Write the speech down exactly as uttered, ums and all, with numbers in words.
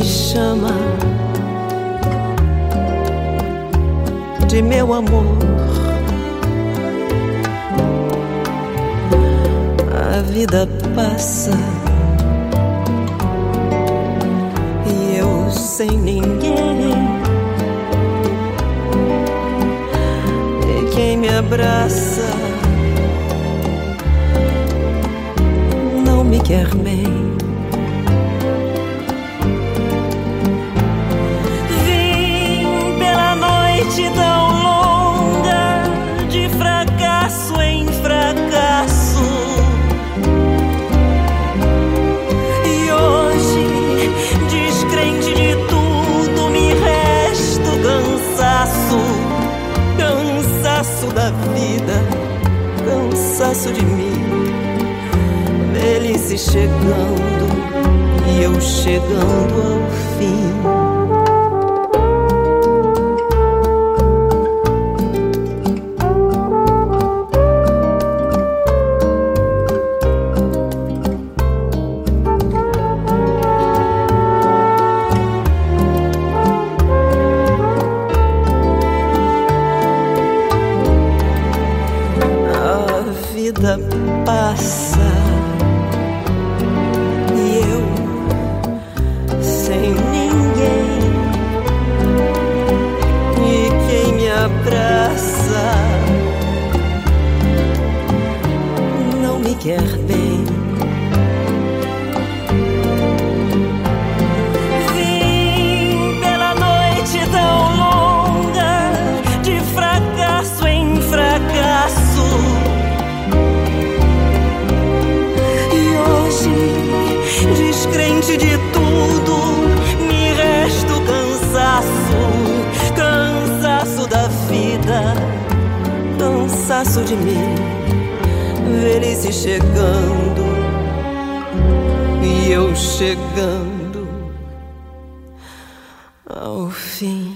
chama de meu amor. A vida passa e eu sem ninguém. E quem me abraça não me quer bem. Vim pela noite tão longa, de fracasso em fracasso, e hoje, descrente de tudo, me resta o cansaço, cansaço da vida, cansaço de mim. Velhice chegando e eu chegando ao fim. A vida passa e eu sem ninguém. E quem me abraça não me quer bem. Vim pela noite tão longa, de fracasso em fracasso, descrente de tudo, me resta o cansaço, cansaço da vida, cansaço de mim. Velhice chegando e eu chegando ao fim.